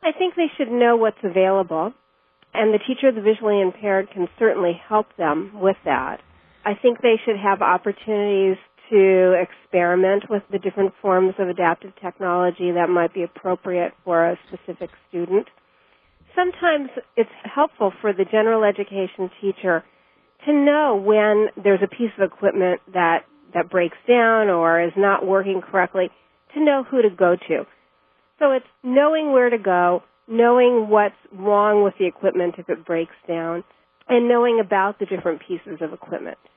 I think they should know what's available, and the teacher of the visually impaired can certainly help them with that. I think they should have opportunities to experiment with the different forms of adaptive technology that might be appropriate for a specific student. Sometimes it's helpful for the general education teacher to know when there's a piece of equipment that breaks down or is not working correctly, to know who to go to. So it's knowing where to go, knowing what's wrong with the equipment if it breaks down, and knowing about the different pieces of equipment.